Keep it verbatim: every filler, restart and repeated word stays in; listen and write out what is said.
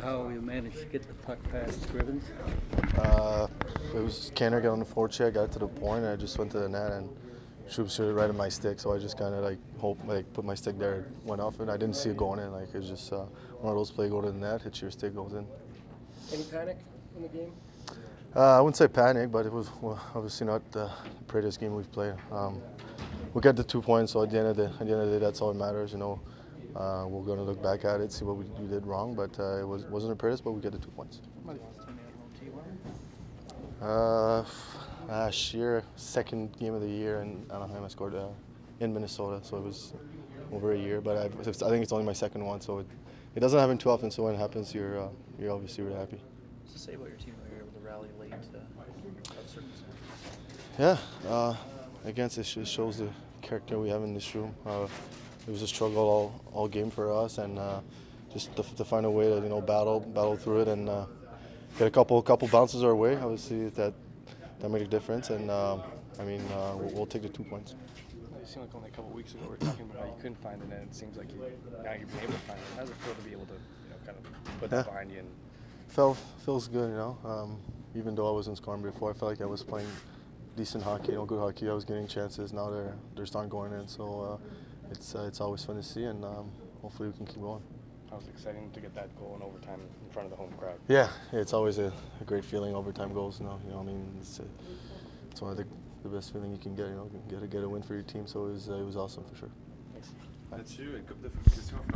how you managed to get the puck past Scrivens? Uh, it was Canner got on the forecheck, got to the point, and I just went to the net and shoot shoot it right at my stick. So I just kind of like hope like put my stick there, it went off, and I didn't see it going in. Like it's just uh, one of those play go to the net, hits your stick, goes in. Any panic in the game? Uh, I wouldn't say panic, but it was well, obviously not the prettiest game we've played. Um, we got the two points, so at the end of the at the end of the day, that's all that matters. You know, uh, we're going to look back at it, see what we, we did wrong, but uh, it was wasn't the prettiest, but we got the two points. Uh, last year, second game of the year in Anaheim, I scored uh, in Minnesota, so it was over a year. But I, I think it's only my second one, so it, it doesn't happen too often. So when it happens, you're uh, you're obviously really happy. What's to say about your team that you're able to rally late uh, at circumstances? Yeah, uh, against it sh- shows the character we have in this room. Uh, it was a struggle all, all game for us, and uh, just to, to find a way to you know battle battle through it and uh, get a couple couple bounces our way. Obviously that that made a difference, and um, I mean uh, we'll, we'll take the two points. It seemed like only a couple weeks ago we were talking about how you couldn't find the net. It seems like you, now you've been able to find it. How does it feel to be able to you know, kind of put Yeah. that behind you? And Felt feels good, you know. Um, even though I wasn't scoring before, I felt like I was playing decent hockey, you know, good hockey. I was getting chances. Now they're they're starting going in, so uh, it's uh, it's always fun to see, and um, hopefully we can keep going. how was it exciting to get that goal in overtime in front of the home crowd? Yeah, it's always a, a great feeling. Overtime goals, you know. You know, I mean, it's, uh, it's one of the, the best feeling you can get. You know, get a get a win for your team. So it was uh, it was awesome for sure. Thanks. Là-dessus, une couple de questions.